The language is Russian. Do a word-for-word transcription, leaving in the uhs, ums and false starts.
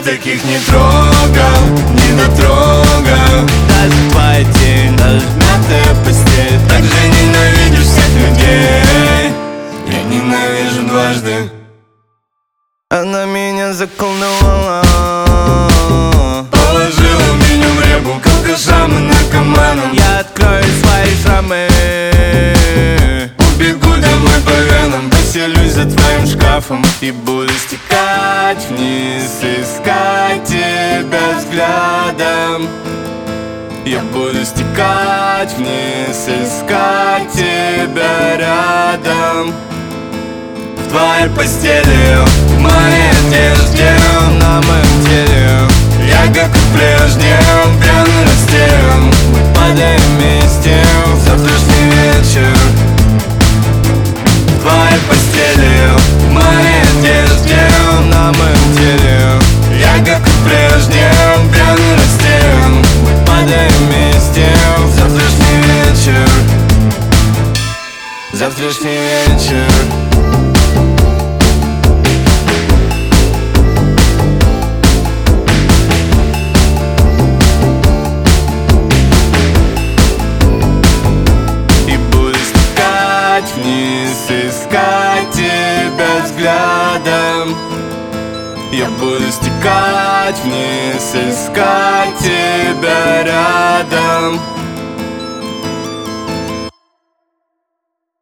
таких не трогал, не дотрогал. Даже твоя тень, даже мятая постель. Так же ненавидишь всех людей. Я ненавижу дважды. Она меня заколдовала, положила меня в репу, к алкашам и наркоманам. Я открою свои шрамы, убегу домой по венам, поселюсь за твоим шкафом и буду стекать вниз, искать тебя взглядом. Я буду стекать вниз, искать тебя рядом. в твоей постели, в моей одежде, на моем теле. я как и прежде, пьяный растерян. Мы падаем вместе в завтрашний вечер. В твоей постели, в моей одежде, на моем теле. я как и прежде, пьяный растерян. Мы падаем вместе в завтрашний вечер. завтрашний вечер. Вниз, искать тебя взглядом. Я буду стекать вниз, искать тебя